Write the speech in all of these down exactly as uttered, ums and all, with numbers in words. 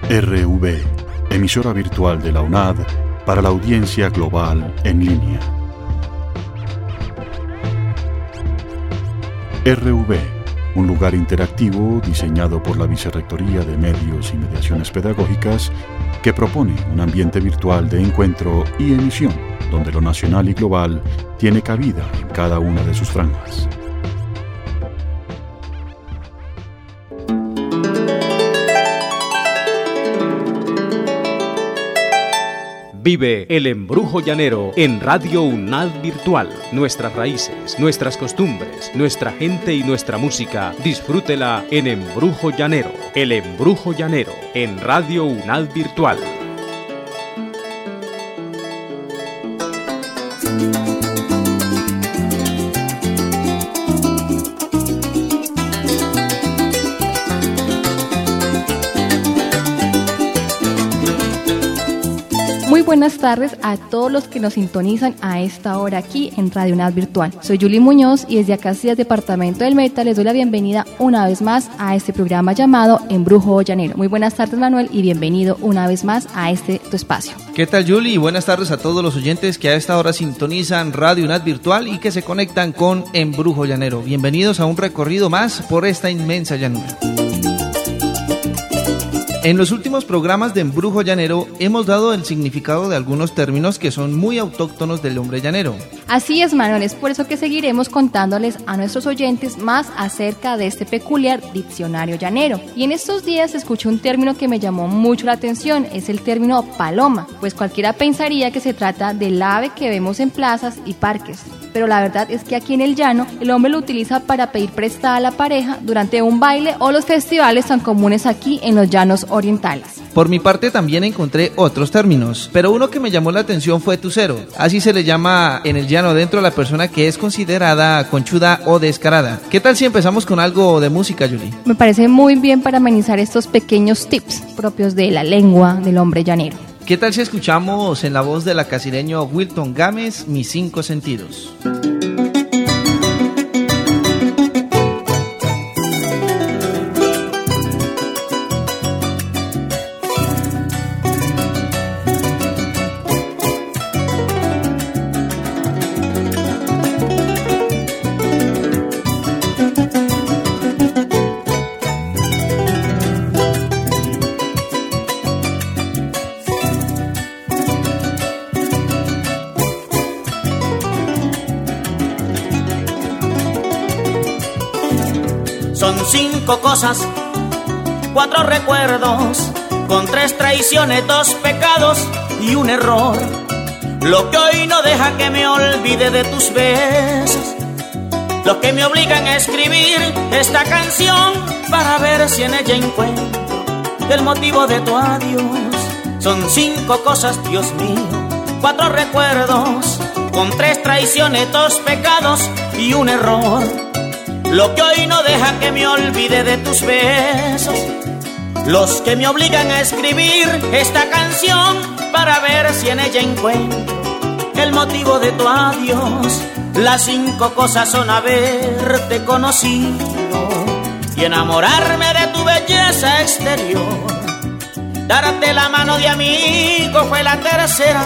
R V, emisora virtual de la UNAD para la audiencia global en línea. R V, un lugar interactivo diseñado por la Vicerrectoría de Medios y Mediaciones Pedagógicas que propone un ambiente virtual de encuentro y emisión donde lo nacional y global tiene cabida en cada una de sus franjas. Vive el embrujo llanero en Radio UNAD Virtual. Nuestras raíces, nuestras costumbres, nuestra gente y nuestra música. Disfrútela en Embrujo Llanero. El embrujo llanero en Radio UNAD Virtual. Muy buenas tardes a todos los que nos sintonizan a esta hora aquí en Radio UNAD Virtual. Soy Julie Muñoz y desde acá, desde Departamento del Meta, les doy la bienvenida una vez más a este programa llamado Embrujo Llanero. Muy buenas tardes, Manuel, y bienvenido una vez más a este tu espacio. ¿Qué tal, Julie? Y buenas tardes a todos los oyentes que a esta hora sintonizan Radio UNAD Virtual y que se conectan con Embrujo Llanero. Bienvenidos a un recorrido más por esta inmensa llanura. En los últimos programas de Embrujo Llanero hemos dado el significado de algunos términos que son muy autóctonos del hombre llanero. Así es, Manuel, es por eso que seguiremos contándoles a nuestros oyentes más acerca de este peculiar diccionario llanero. Y en estos días escuché un término que me llamó mucho la atención, es el término paloma, pues cualquiera pensaría que se trata del ave que vemos en plazas y parques. Pero la verdad es que aquí en el llano el hombre lo utiliza para pedir prestada a la pareja durante un baile o los festivales tan comunes aquí en los llanos orientales. Por mi parte también encontré otros términos, pero uno que me llamó la atención fue tucero. Así se le llama en el llano dentro a la persona que es considerada conchuda o descarada. ¿Qué tal si empezamos con algo de música, Julie? Me parece muy bien para amenizar estos pequeños tips propios de la lengua del hombre llanero. ¿Qué tal si escuchamos en la voz del acasireño Wilton Gámez, Mis Cinco Sentidos? Son cinco cosas, cuatro recuerdos, con tres traiciones, dos pecados y un error. Lo que hoy no deja que me olvide de tus besos, lo que me obligan a escribir esta canción para ver si en ella encuentro el motivo de tu adiós. Son cinco cosas, Dios mío, cuatro recuerdos, con tres traiciones, dos pecados y un error. Lo que hoy no deja que me olvide de tus besos, los que me obligan a escribir esta canción para ver si en ella encuentro el motivo de tu adiós. Las cinco cosas son haberte conocido y enamorarme de tu belleza exterior. Darte la mano de amigo fue la tercera,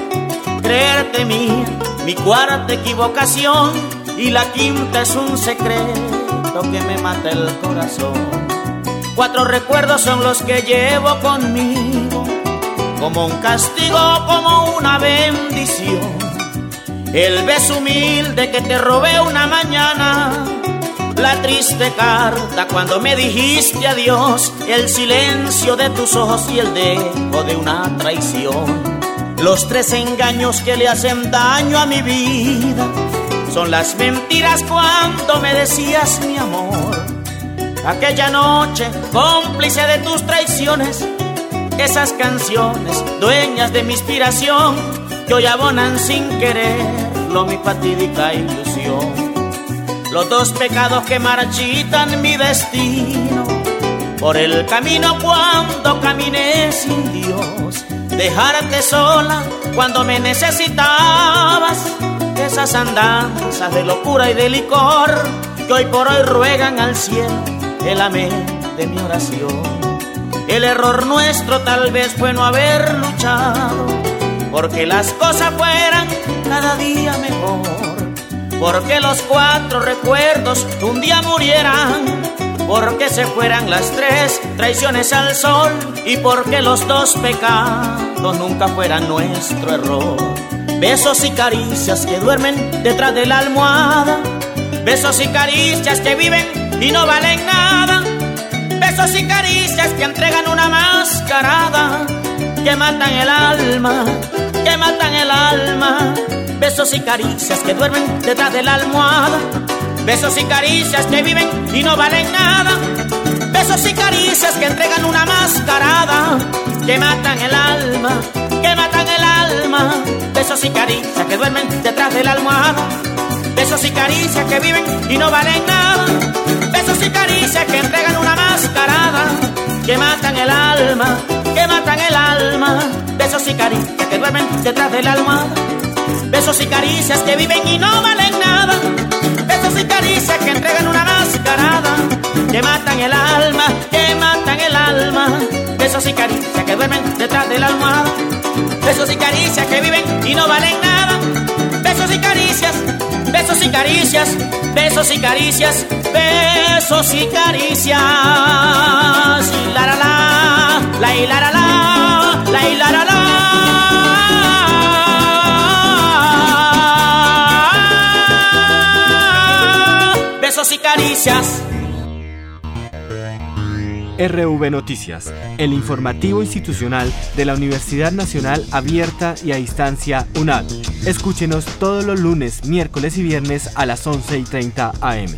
creerte mía, mi cuarta equivocación. Y la quinta es un secreto que me mata el corazón. Cuatro recuerdos son los que llevo conmigo, como un castigo, como una bendición. El beso humilde que te robé una mañana, la triste carta cuando me dijiste adiós, el silencio de tus ojos y el dejo de una traición. Los tres engaños que le hacen daño a mi vida son las mentiras cuando me decías mi amor. Aquella noche, cómplice de tus traiciones, esas canciones, dueñas de mi inspiración, que hoy abonan sin quererlo mi fatídica ilusión. Los dos pecados que marchitan mi destino, por el camino cuando caminé sin Dios, dejarte sola cuando me necesitabas, esas andanzas de locura y de licor que hoy por hoy ruegan al cielo el amén de mi oración. El error nuestro tal vez fue no haber luchado, porque las cosas fueran cada día mejor, porque los cuatro recuerdos un día murieran, porque se fueran las tres traiciones al sol y porque los dos pecados nunca fueran nuestro error. Besos y caricias que duermen detrás de la almohada, besos y caricias que viven y no valen nada, besos y caricias que entregan una mascarada, que matan el alma, que matan el alma. Besos y caricias que duermen detrás de la almohada, besos y caricias que viven y no valen nada, besos y caricias que entregan una mascarada, que matan el alma, que matan el alma. Besos y caricias que duermen detrás de la almohada, besos y caricias que viven y no valen nada, besos y caricias que entregan una mascarada, que matan el alma, que matan el alma. Besos y caricias que duermen detrás de la almohada, besos y caricias que viven y no valen nada, besos y caricias que entregan una mascarada, que matan el alma, que matan el alma. Besos y caricias que duermen detrás de la almohada, besos y caricias que viven y no valen nada, besos y caricias, besos y caricias, besos y caricias, besos y caricias. Y la la la, la y la la la, la y la la la. Besos y caricias. R V Noticias, el informativo institucional de la Universidad Nacional Abierta y a Distancia UNAD. Escúchenos todos los lunes, miércoles y viernes a las once y treinta a eme.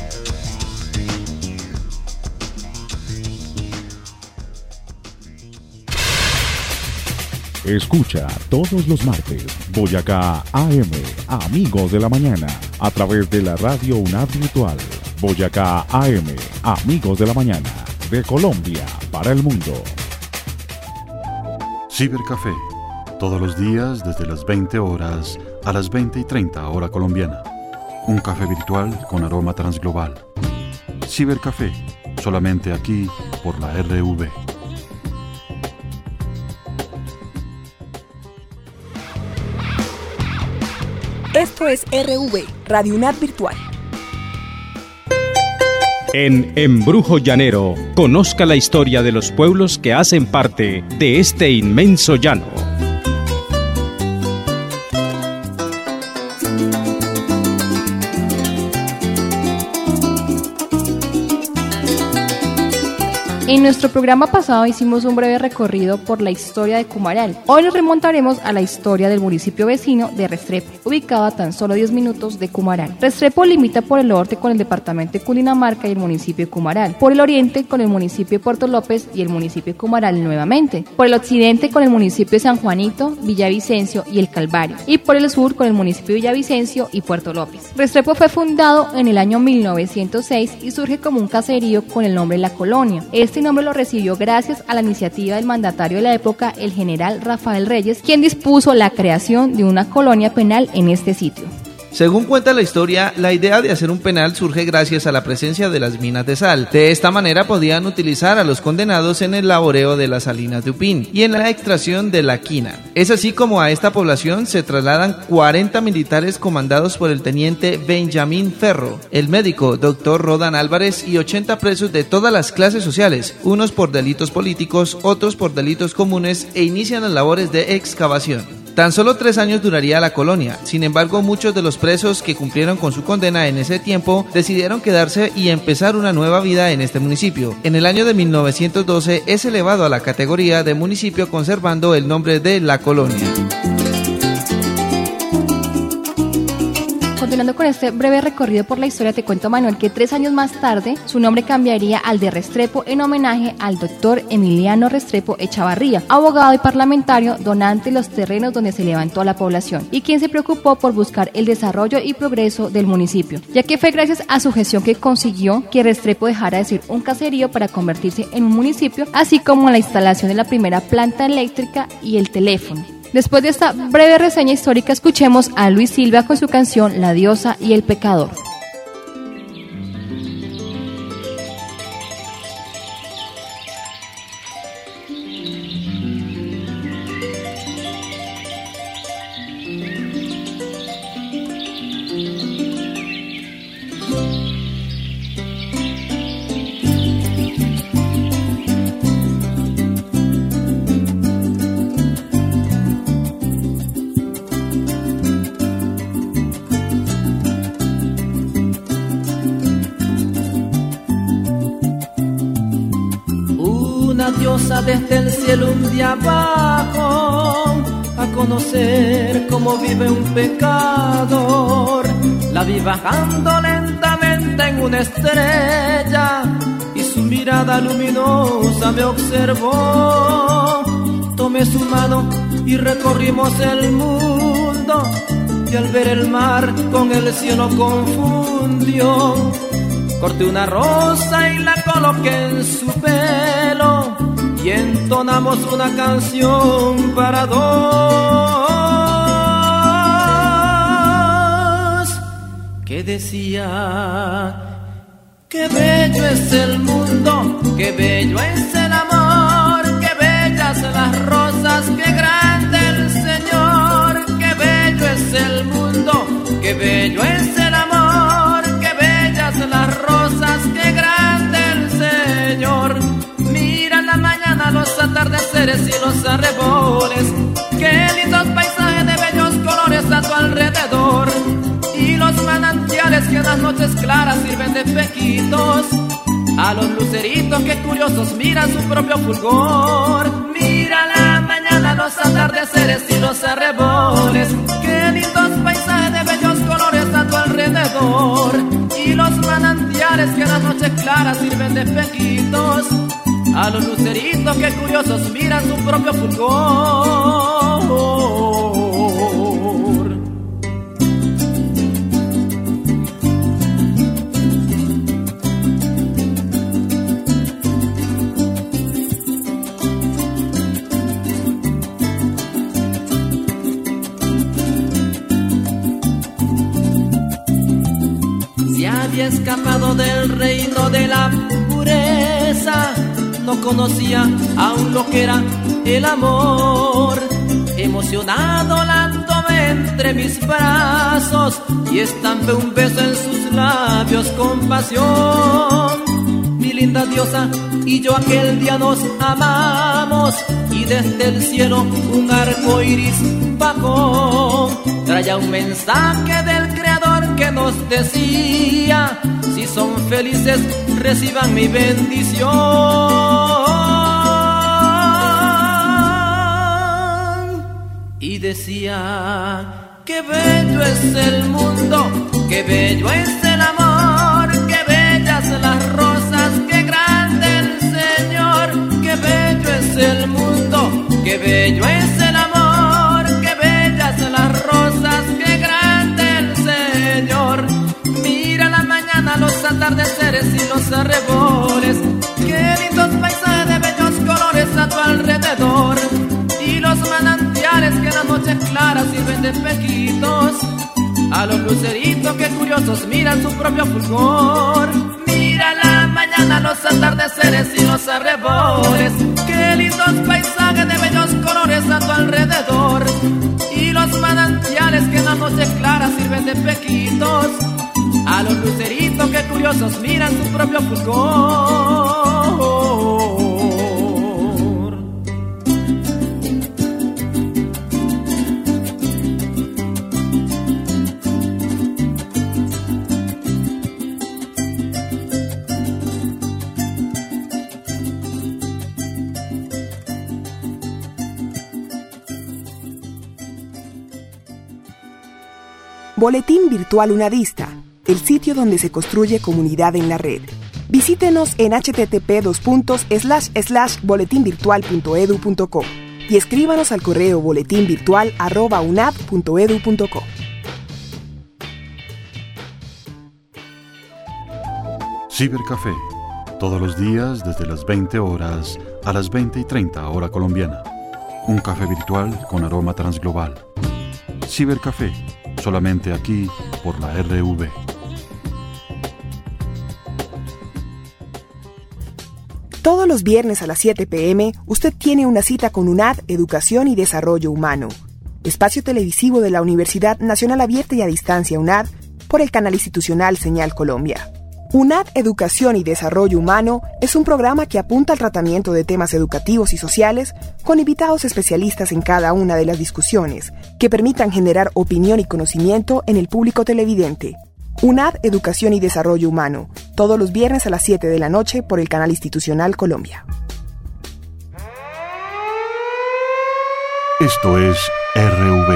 Escucha todos los martes Boyacá A M, Amigos de la Mañana, a través de la radio UNAD Virtual. Boyacá A M, Amigos de la Mañana, de Colombia para el mundo. Cibercafé, todos los días desde las veinte horas a las veinte y treinta hora colombiana. Un café virtual con aroma transglobal. Cibercafé, solamente aquí por la R V. Esto es R V, Radio UNAD Virtual. En Embrujo Llanero, conozca la historia de los pueblos que hacen parte de este inmenso llano. En nuestro programa pasado hicimos un breve recorrido por la historia de Cumaral. Hoy nos remontaremos a la historia del municipio vecino de Restrepo, ubicado a tan solo diez minutos de Cumaral. Restrepo limita por el norte con el departamento de Cundinamarca y el municipio de Cumaral, por el oriente con el municipio de Puerto López y el municipio de Cumaral nuevamente, por el occidente con el municipio de San Juanito, Villavicencio y el Calvario, y por el sur con el municipio de Villavicencio y Puerto López. Restrepo fue fundado en el año mil novecientos seis y surge como un caserío con el nombre La Colonia. Este nombre lo recibió gracias a la iniciativa del mandatario de la época, el general Rafael Reyes, quien dispuso la creación de una colonia penal en este sitio. Según cuenta la historia, la idea de hacer un penal surge gracias a la presencia de las minas de sal. De esta manera podían utilizar a los condenados en el laboreo de las salinas de Upín y en la extracción de la quina. Es así como a esta población se trasladan cuarenta militares comandados por el teniente Benjamín Ferro, el médico doctor Rodan Álvarez y ochenta presos de todas las clases sociales, unos por delitos políticos, otros por delitos comunes, e inician las labores de excavación. Tan solo tres años duraría la colonia. Sin embargo, muchos de los presos que cumplieron con su condena en ese tiempo decidieron quedarse y empezar una nueva vida en este municipio. En el año de mil novecientos doce es elevado a la categoría de municipio, conservando el nombre de La Colonia. Continuando con este breve recorrido por la historia, te cuento, Manuel, que tres años más tarde su nombre cambiaría al de Restrepo en homenaje al doctor Emiliano Restrepo Echavarría, abogado y parlamentario donante de los terrenos donde se levantó la población y quien se preocupó por buscar el desarrollo y progreso del municipio, ya que fue gracias a su gestión que consiguió que Restrepo dejara de ser un caserío para convertirse en un municipio, así como la instalación de la primera planta eléctrica y el teléfono. Después de esta breve reseña histórica, escuchemos a Luis Silva con su canción La Diosa y el Pecador. linda diosa desde el cielo un día bajo a conocer cómo vive un pecador. La vi bajando lentamente en una estrella y su mirada luminosa me observó. Tomé su mano y recorrimos el mundo, y al ver el mar con el cielo confundió. Corté una rosa y la coloqué en su pelo, y entonamos una canción para dos que decía: qué bello es el mundo, qué bello es el amor, qué bellas las rosas, qué grande el Señor. Qué bello es el mundo, qué bello es el amor, qué bellas las rosas, qué grande el Señor. Mira la mañana, los atardeceres y los arreboles, qué lindos paisajes de bellos colores a tu alrededor. Y los manantiales que en las noches claras sirven de espejitos a los luceritos que curiosos miran su propio fulgor. Mira la mañana, los atardeceres y los arreboles, qué lindos paisajes de bellos colores a tu alrededor. Y los manantiales que en las noches claras sirven de espejitos a los luceritos que curiosos miran su propio fulgor. Había escapado del reino de la pureza, no conocía aún lo que era el amor. Emocionado la tomé entre mis brazos y estampé un beso en sus labios con pasión. Mi linda diosa y yo aquel día nos amamos, y desde el cielo un arco iris bajó. Traía un mensaje del Creador que nos decía: si son felices, reciban mi bendición. Y decía: qué bello es el mundo, qué bello es el amor, qué bellas las rosas, qué grande el Señor. Qué bello es el mundo, qué bello es el amor, qué bellas las rosas, qué grande el Señor. Mira la mañana, los atardeceres y los arreboles, qué lindos paisajes de bellos colores a tu alrededor. Y los manantiales que en las noches claras sirven de espejitos a los luceritos que curiosos miran su propio fulgor. Mira la mañana, los atardeceres y los arreboles, qué lindos paisajes de bellos colores a tu alrededor. Y los manantiales que en las noches claras sirven de espejitos a los luceritos que curiosos miran su propio fulgor. Boletín Virtual UNADista, el sitio donde se construye comunidad en la red. Visítenos en hache te te pe dos puntos slash slash boletinvirtual punto edu punto co y escríbanos al correo boletinvirtual arroba unad punto edu punto co. Cibercafé, todos los días desde las veinte horas a las veinte y treinta hora colombiana. Un café virtual con aroma transglobal. Cibercafé, solamente aquí por la erre ve. Todos los viernes a las siete pe eme, usted tiene una cita con UNAD Educación y Desarrollo Humano, espacio televisivo de la Universidad Nacional Abierta y a Distancia UNAD, por el canal institucional Señal Colombia. UNAD Educación y Desarrollo Humano es un programa que apunta al tratamiento de temas educativos y sociales con invitados especialistas en cada una de las discusiones que permitan generar opinión y conocimiento en el público televidente. UNAD Educación y Desarrollo Humano, todos los viernes a las siete de la noche por el canal institucional Colombia. Esto es R V.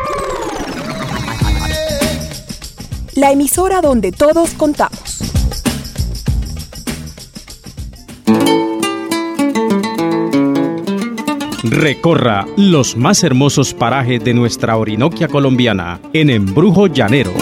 La emisora donde todos contamos. Recorra los más hermosos parajes de nuestra Orinoquia colombiana en Embrujo Llanero.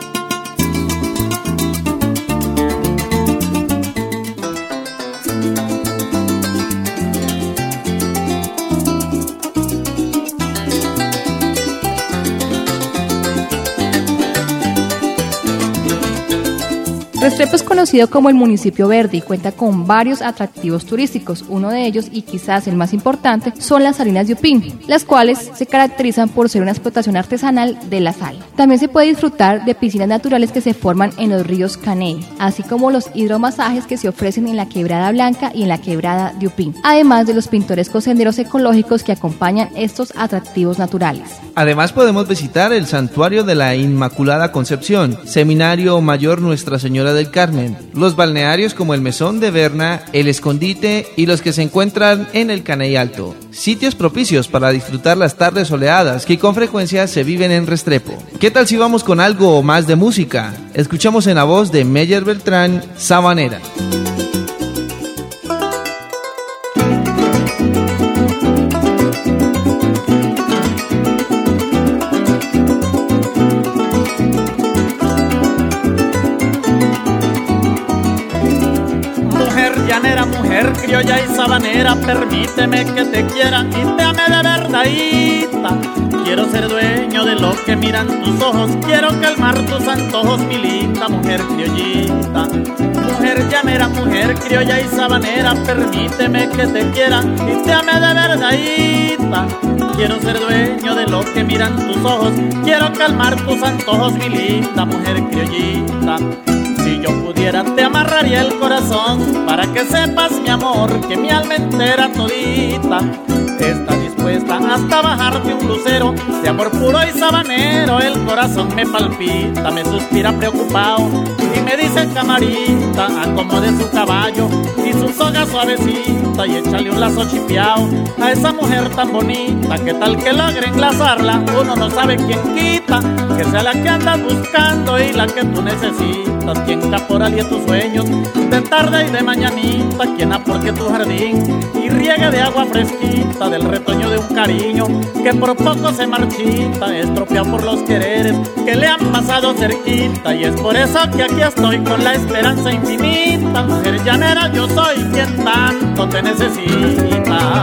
Restrepo es conocido como el municipio verde y cuenta con varios atractivos turísticos. Uno de ellos, y quizás el más importante, son las salinas de Upín, las cuales se caracterizan por ser una explotación artesanal de la sal. También se puede disfrutar de piscinas naturales que se forman en los ríos Caney, así como los hidromasajes que se ofrecen en la Quebrada Blanca y en la Quebrada de Upín, además de los pintorescos senderos ecológicos que acompañan estos atractivos naturales. Además podemos visitar el Santuario de la Inmaculada Concepción, Seminario Mayor Nuestra Señora del Carmen, los balnearios como el Mesón de Berna, el Escondite y los que se encuentran en el Caney Alto. Sitios propicios para disfrutar las tardes soleadas que con frecuencia se viven en Restrepo. ¿Qué tal si vamos con algo más de música? Escuchamos en la voz de Meyer Beltrán, Sabanera. Mujer criolla y sabanera, permíteme que te quiera y te ame de verdadita. Quiero ser dueño de lo que miran tus ojos, quiero calmar tus antojos, mi linda mujer criollita. Mujer llanera, mujer criolla y sabanera, permíteme que te quiera y te ame de verdadita. Quiero ser dueño de lo que miran tus ojos, quiero calmar tus antojos, mi linda mujer criollita. Si yo pudiera te amarraría el corazón para que sepas, mi amor, que mi alma entera todita está dispuesta hasta bajarte un lucero de amor puro y sabanero. El corazón me palpita, me suspira preocupado y me dice, camarita, acomode su caballo y su soga suavecita y échale un lazo chipiao a esa mujer tan bonita. Que tal que logre enlazarla, uno no sabe quién quita, que sea la que andas buscando y la que tú necesitas. Quien caporalie tus sueños de tarde y de mañanita, quien aporte tu jardín y riegue de agua fresquita del retoño de un cariño que por poco se marchita, estropeado por los quereres que le han pasado cerquita. Y es por eso que aquí estoy con la esperanza infinita. Mujer llanera, yo soy quien tanto te necesita.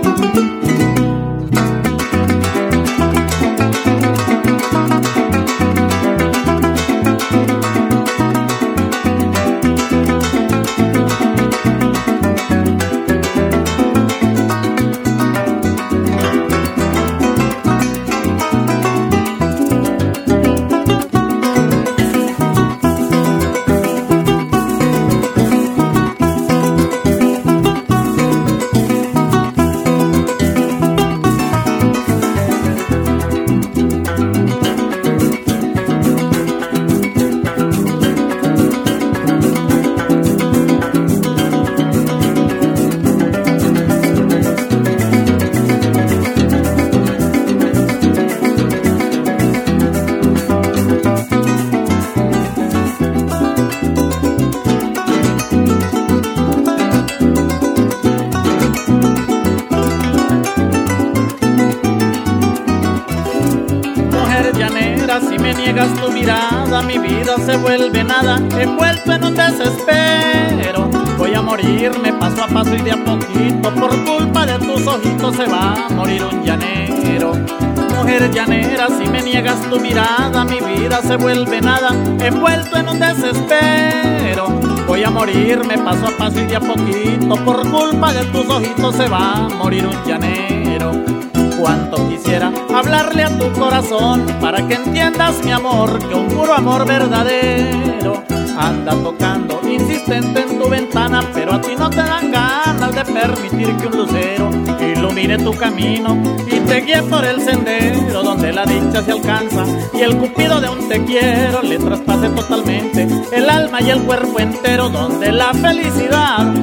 Si me niegas tu mirada, mi vida se vuelve nada, envuelto en un desespero. Voy a morirme paso a paso y de a poquito, por culpa de tus ojitos se va a morir un llanero. Mujer llanera, si me niegas tu mirada, mi vida se vuelve nada, envuelto en un desespero. Voy a morirme paso a paso y de a poquito, por culpa de tus ojitos se va a morir un llanero. Cuánto quisiera hablarle a tu corazón para que entiendas, mi amor, que un puro amor verdadero anda tocando insistente en tu ventana, pero a ti no te dan ganas de permitir que un lucero ilumine tu camino y te guíe por el sendero donde la dicha se alcanza y el cupido de un te quiero le traspase totalmente el alma y el cuerpo entero, donde la felicidad no haya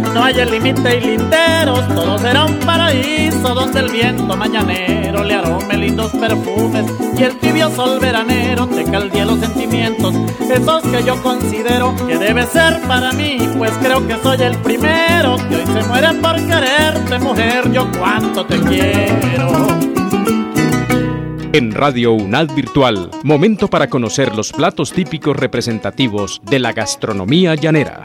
de límite y linderos, todo será un paraíso donde el viento mañanero le arome lindos perfumes y el tibio sol veranero te caldee los sentimientos, esos que yo considero que debe ser para mí, pues creo que soy el primero que hoy se muere por quererte, mujer, yo cuánto te quiero. En Radio UNAD Virtual, momento para conocer los platos típicos representativos de la gastronomía llanera.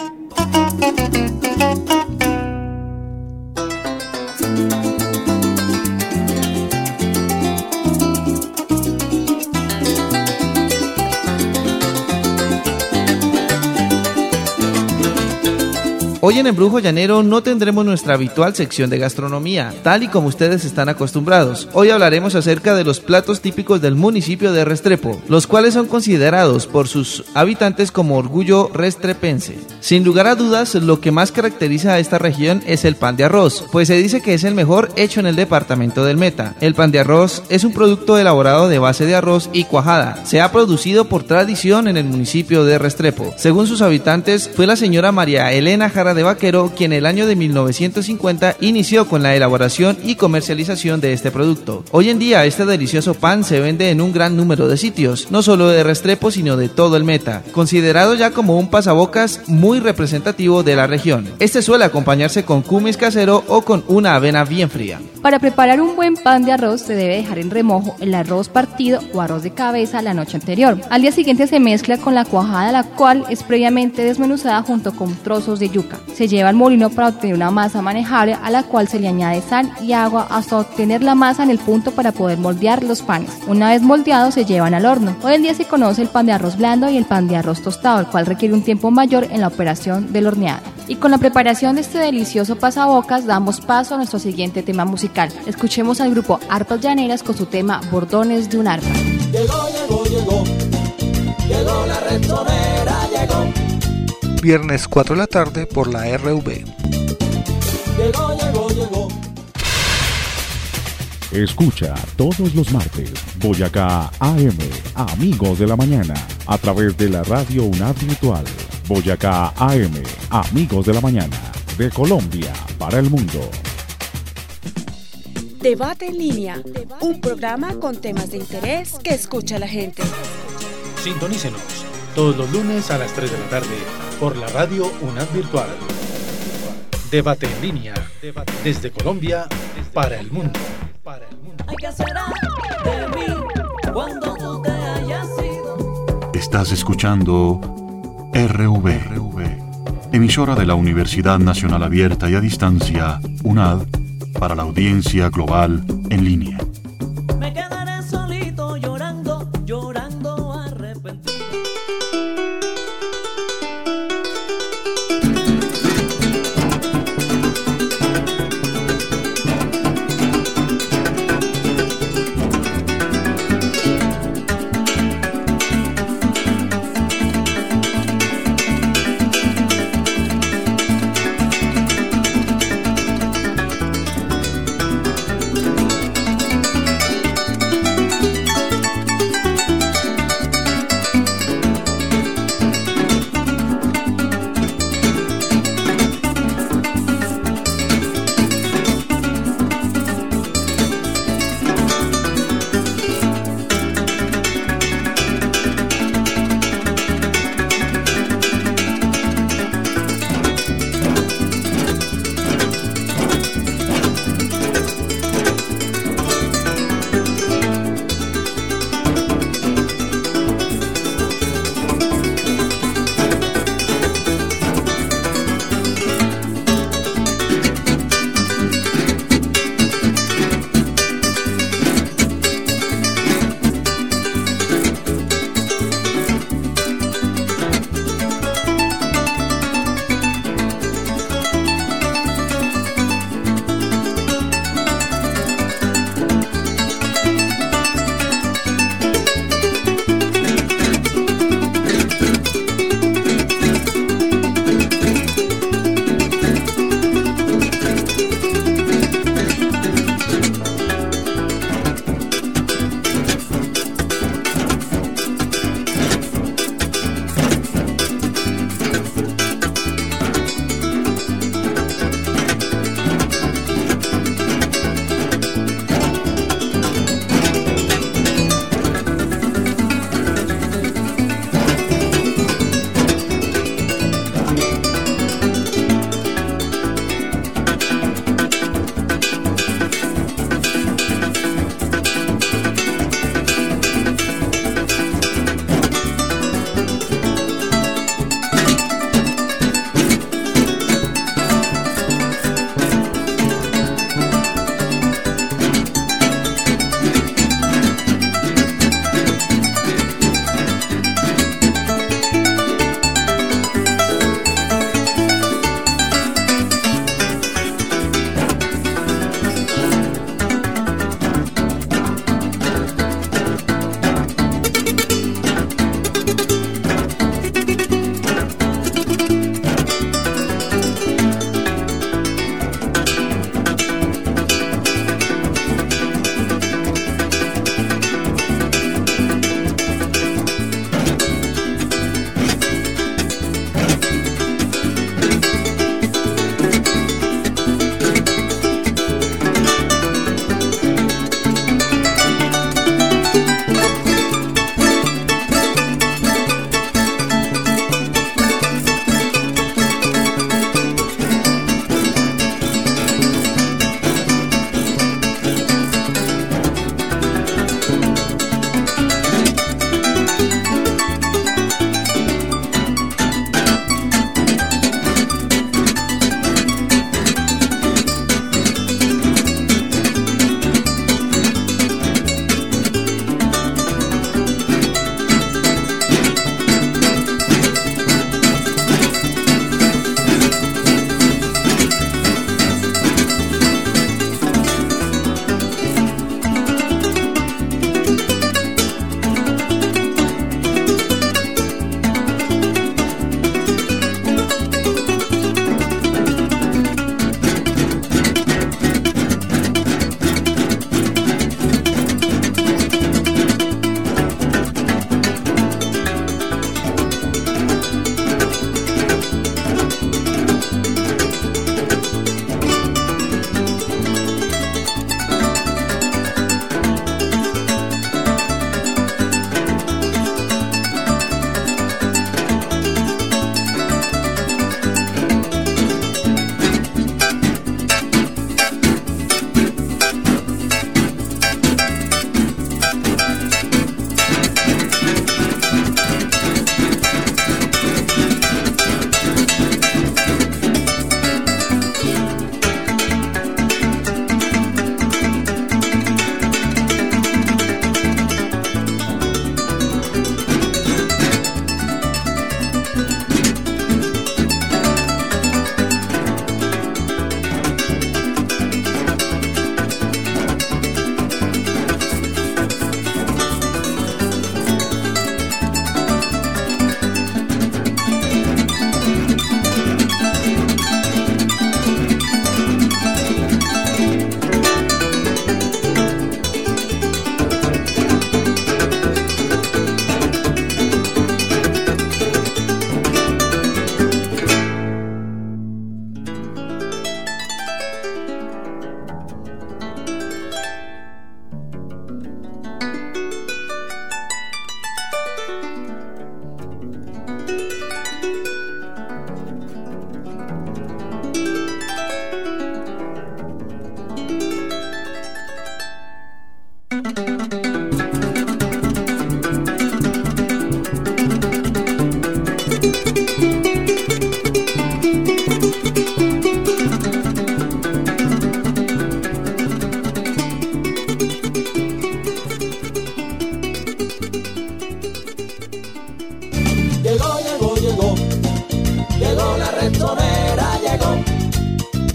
Hoy en Embrujo Llanero no tendremos nuestra habitual sección de gastronomía, tal y como ustedes están acostumbrados. Hoy hablaremos acerca de los platos típicos del municipio de Restrepo, los cuales son considerados por sus habitantes como orgullo restrepense. Sin lugar a dudas, lo que más caracteriza a esta región es el pan de arroz, pues se dice que es el mejor hecho en el departamento del Meta. El pan de arroz es un producto elaborado de base de arroz y cuajada. Se ha producido por tradición en el municipio de Restrepo. Según sus habitantes, fue la señora María Elena Jara de Vaquero quien el año de mil novecientos cincuenta inició con la elaboración y comercialización de este producto. Hoy en día este delicioso pan se vende en un gran número de sitios, no solo de Restrepo sino de todo el Meta, considerado ya como un pasabocas muy representativo de la región. Este suele acompañarse con kumis casero o con una avena bien fría. Para preparar un buen pan de arroz se debe dejar en remojo el arroz partido o arroz de cabeza la noche anterior. Al día siguiente se mezcla con la cuajada, la cual es previamente desmenuzada junto con trozos de yuca. Se lleva al molino para obtener una masa manejable a la cual se le añade sal y agua hasta obtener la masa en el punto para poder moldear los panes. Una vez moldeados se llevan al horno. Hoy en día se conoce el pan de arroz blando y el pan de arroz tostado, el cual requiere un tiempo mayor en la operación del horneado. Y con la preparación de este delicioso pasabocas damos paso a nuestro siguiente tema musical. Escuchemos al grupo Arpas Llaneras con su tema Bordones de un arpa. Llegó, llegó, llegó, llegó la restonera, llegó. Viernes cuatro de la tarde por la R V. Llegó, llegó, llegó. Escucha todos los martes Boyacá A M, Amigos de la Mañana, a través de la Radio UNAD Virtual. Boyacá A M, Amigos de la Mañana, de Colombia para el mundo. Debate en línea, un programa con temas de interés que escucha la gente. Sintonícenos todos los lunes a las tres de la tarde por la Radio UNAD Virtual. Debate en línea, desde Colombia para el mundo. ¿Qué será de mí cuando tú te hayas ido? Estás escuchando R V, emisora de la Universidad Nacional Abierta y a Distancia, UNAD, para la audiencia global en línea. Me quedaré solito llorando, llorando arrepentido.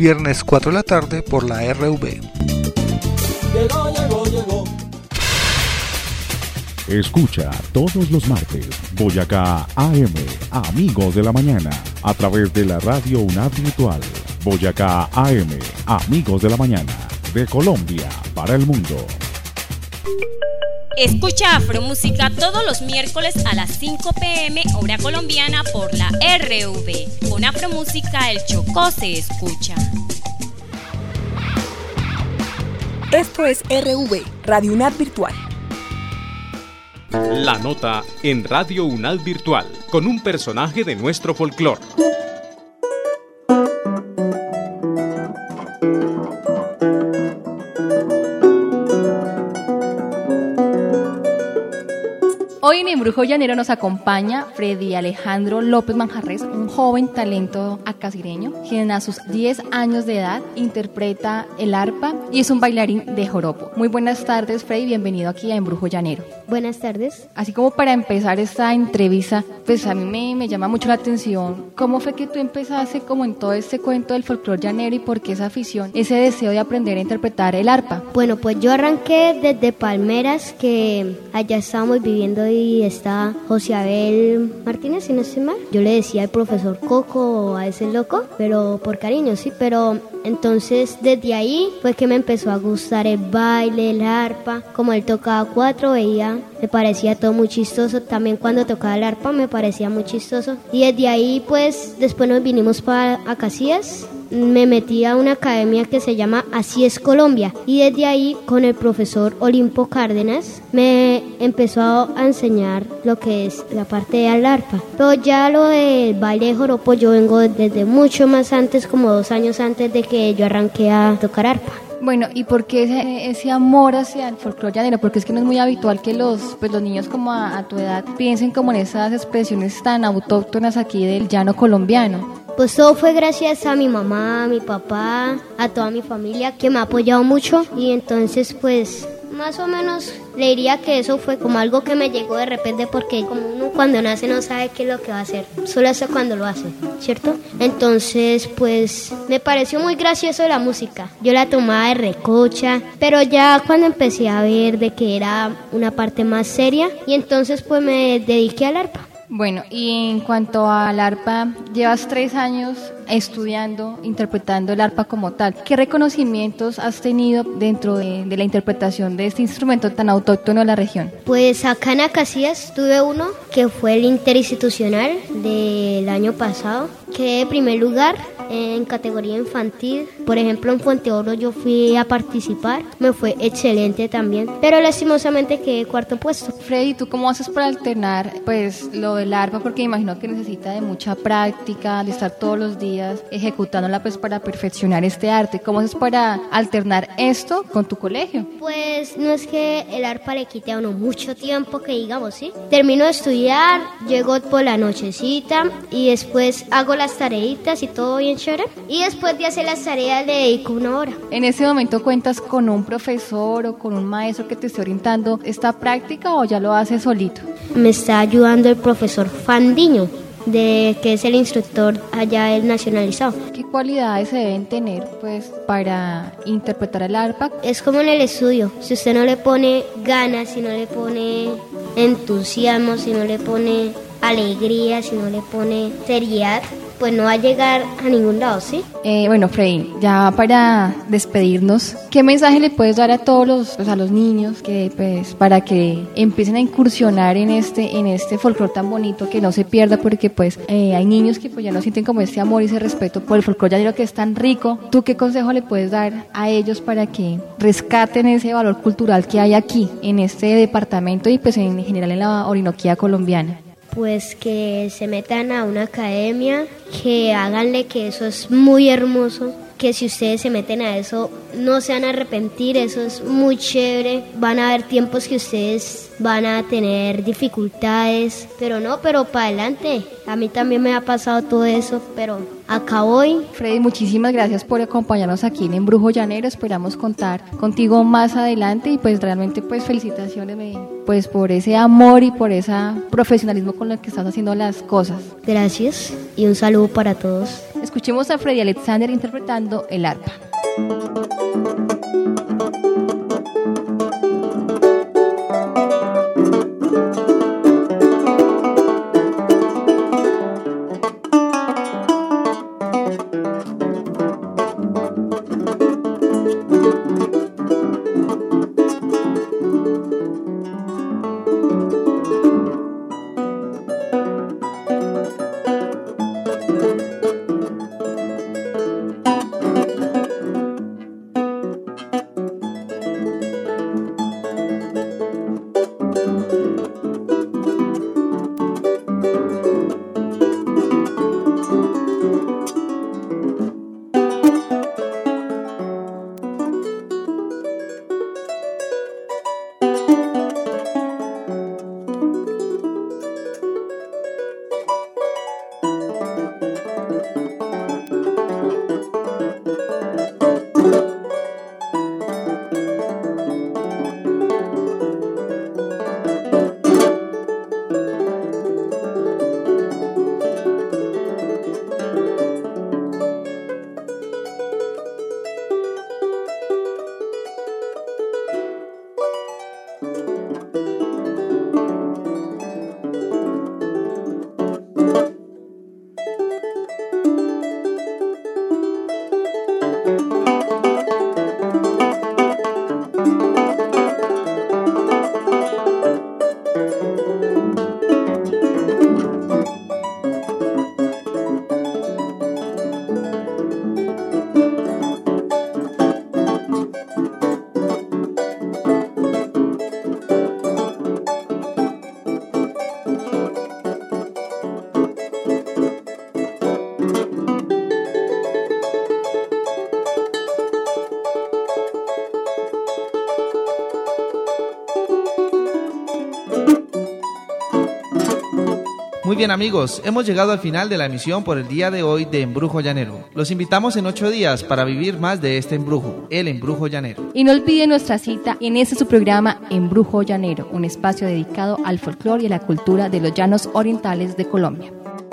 viernes cuatro de la tarde por la R V. Llegó, llegó, llegó. Escucha todos los martes Boyacá A M, Amigos de la Mañana, a través de la radio UNAD Virtual. Boyacá A M, Amigos de la Mañana, de Colombia para el mundo. Escucha Afromúsica todos los miércoles a las cinco pe eme hora colombiana por la R V. Con Afromúsica el Chocó se escucha. Esto es R V, Radio UNAD Virtual. La nota en Radio UNAD Virtual, con un personaje de nuestro folclore. Hoy en Embrujo Llanero nos acompaña Freddy Alejandro López Manjarres, un joven talento acasireño, quien a sus diez años de edad interpreta el arpa y es un bailarín de joropo. Muy buenas tardes, Freddy, bienvenido aquí a Embrujo Llanero. Buenas tardes. Así como para empezar esta entrevista, pues a mí me, me llama mucho la atención, ¿cómo fue que tú empezaste como en todo este cuento del folclore llanero y por qué esa afición, ese deseo de aprender a interpretar el arpa? Bueno, pues yo arranqué desde Palmeras, que allá estábamos viviendo y está José Abel Martínez, si no estoy mal. Yo le decía al profesor Coco o a ese loco, pero por cariño, sí, pero entonces desde ahí fue que me empezó a gustar el baile, el arpa. Como él tocaba cuatro, veía, me parecía todo muy chistoso. También cuando tocaba el arpa me parecía muy chistoso. Y desde ahí pues después nos vinimos para Casillas. Me metí a una academia que se llama Así es Colombia, y desde ahí con el profesor Olimpo Cárdenas me empezó a enseñar lo que es la parte del arpa. Pero ya lo del baile de joropo yo vengo desde mucho más antes, como dos años antes de que yo arranqué a tocar arpa. Bueno, ¿y por qué ese, ese amor hacia el folclore llanero? Porque es que no es muy habitual que los, pues los niños como a, a tu edad piensen como en esas expresiones tan autóctonas aquí del llano colombiano. Pues todo fue gracias a mi mamá, a mi papá, a toda mi familia que me ha apoyado mucho, y entonces pues más o menos le diría que eso fue como algo que me llegó de repente, porque como uno cuando nace no sabe qué es lo que va a hacer, solo hace cuando lo hace, ¿cierto? Entonces pues me pareció muy gracioso la música, yo la tomaba de recocha, pero ya cuando empecé a ver de que era una parte más seria, y entonces pues me dediqué al arpa. Bueno, y en cuanto al arpa, llevas tres años estudiando, interpretando el arpa como tal. ¿Qué reconocimientos has tenido dentro de, de la interpretación de este instrumento tan autóctono de la región? Pues acá en Casillas tuve uno que fue el interinstitucional del año pasado. Quedé en primer lugar en categoría infantil. Por ejemplo, en Fuente Oro yo fui a participar, me fue excelente también, pero lastimosamente quedé cuarto puesto. Freddy, ¿tú cómo haces para alternar pues lo del arpa? Porque imagino que necesita de mucha práctica, de estar todos los días ejecutándola pues para perfeccionar este arte. ¿Cómo haces para alternar esto con tu colegio? Pues no es que el arpa le quite a uno mucho tiempo, que digamos, ¿sí? Termino de estudiar, llego por la nochecita y después hago las tareitas y todo bien chévere, y después de hacer las tareas le dedico una hora. ¿En ese momento cuentas con un profesor o con un maestro que te esté orientando esta práctica o ya lo haces solito? Me está ayudando el profesor Fandiño, de que es el instructor allá el nacionalizado. ¿Qué cualidades se deben tener pues para interpretar el arpa? Es como en el estudio, si usted no le pone ganas, si no le pone entusiasmo, si no le pone alegría, si no le pone seriedad, pues no va a llegar a ningún lado, ¿sí? Eh, bueno, Freddy, ya para despedirnos, ¿qué mensaje le puedes dar a todos los, pues a los niños que, pues, para que empiecen a incursionar en este, en este folclore tan bonito, que no se pierda, porque pues eh, hay niños que pues ya no sienten como este amor y ese respeto por el folclore llanero que es tan rico? ¿Tú qué consejo le puedes dar a ellos para que rescaten ese valor cultural que hay aquí, en este departamento y pues en general en la Orinoquía colombiana? Pues que se metan a una academia, que háganle que eso es muy hermoso, que si ustedes se meten a eso no se van a arrepentir, eso es muy chévere. Van a haber tiempos que ustedes van a tener dificultades, pero no, pero para adelante. A mí también me ha pasado todo eso, pero acá voy. Freddy, muchísimas gracias por acompañarnos aquí en Embrujo Llanero. Esperamos contar contigo más adelante y pues realmente pues felicitaciones pues por ese amor y por ese profesionalismo con el que estás haciendo las cosas. Gracias y un saludo para todos. Escuchemos a Freddy Alexander interpretando el arpa. Muy bien amigos, hemos llegado al final de la emisión por el día de hoy de Embrujo Llanero. Los invitamos en ocho días para vivir más de este embrujo, el Embrujo Llanero. Y no olviden nuestra cita en este su programa Embrujo Llanero, un espacio dedicado al folclore y a la cultura de los llanos orientales de Colombia.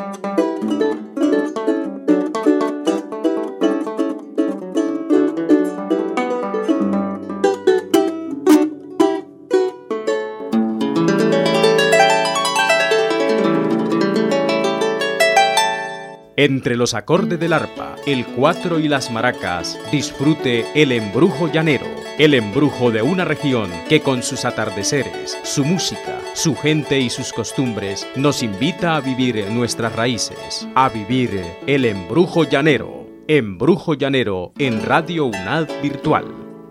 Entre los acordes del arpa, el cuatro y las maracas, disfrute el embrujo llanero, el embrujo de una región que con sus atardeceres, su música, su gente y sus costumbres nos invita a vivir nuestras raíces, a vivir el embrujo llanero, embrujo llanero en Radio UNAD Virtual.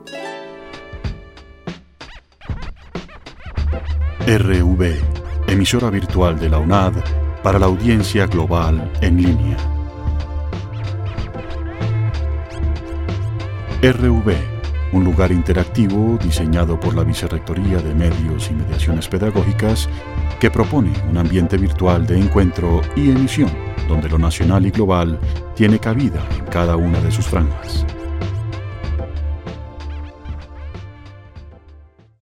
R V, emisora virtual de la UNAD, para la audiencia global en línea. R V, un lugar interactivo diseñado por la Vicerrectoría de Medios y Mediaciones Pedagógicas que propone un ambiente virtual de encuentro y emisión donde lo nacional y global tiene cabida en cada una de sus franjas.